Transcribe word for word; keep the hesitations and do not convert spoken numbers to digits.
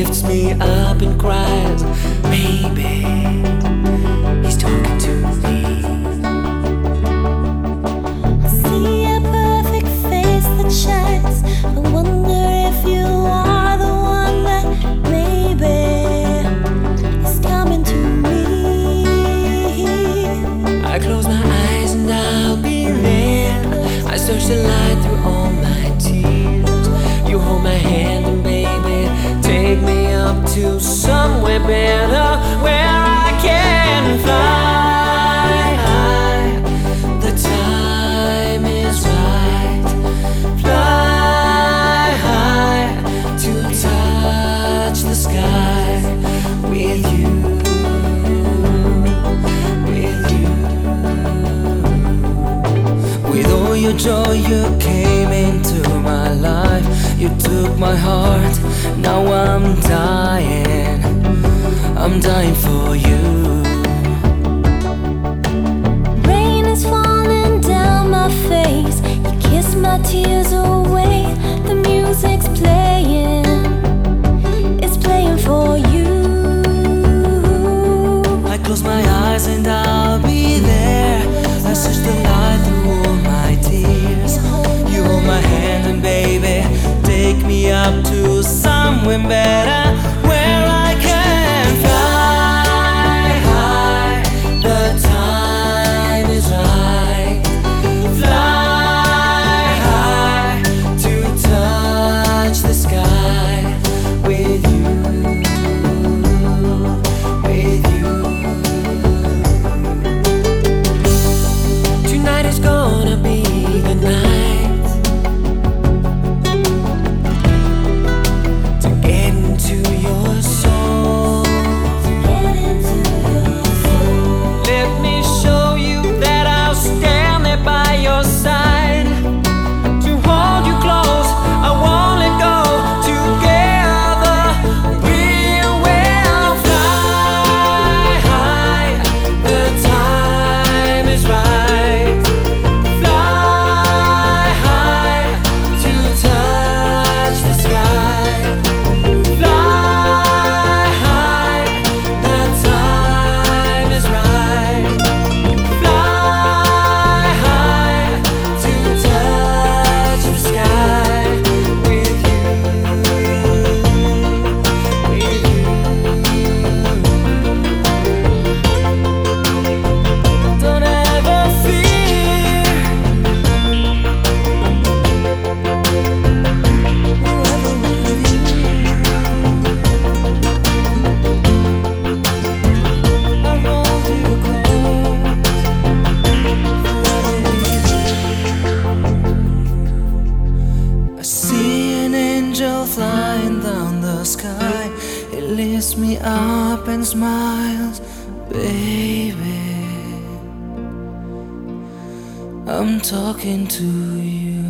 lifts me up and cries. Maybe he's talking to me. I see a perfect face that shines. I wonder if you are the one that maybe is coming to me. I close my eyes and I'll be there. I search the light through all my tears. You hold my hand and baby, take me up to somewhere better, where I can fly high. The time is right. Fly high to touch the sky with you. With all your joy you came into my life. You took my heart, now I'm dying. I'm dying for you. Rain is falling down my face. You kiss my tears away. The music's playing, it's playing for you. I close my eyes and I'll be there. I search the light through all my tears. You hold my hand and baby, take me up to somewhere better, where I can fly high. The time is right. Fly high to touch the sky with you, with you. Tonight is gonna be the night to get into your soul. Let me show you that I'll stand there by your side, to hold you close, I won't let go. Together we will fly high. The time is right. Fly high to touch the sky. Fly high. The time is right. Fly high to touch the sky with you, with you. Don't ever fear. Forever with you. I hold you close. Forever with you. I see an angel flying down the sky. It lifts me up and smiles, baby. I'm talking to you.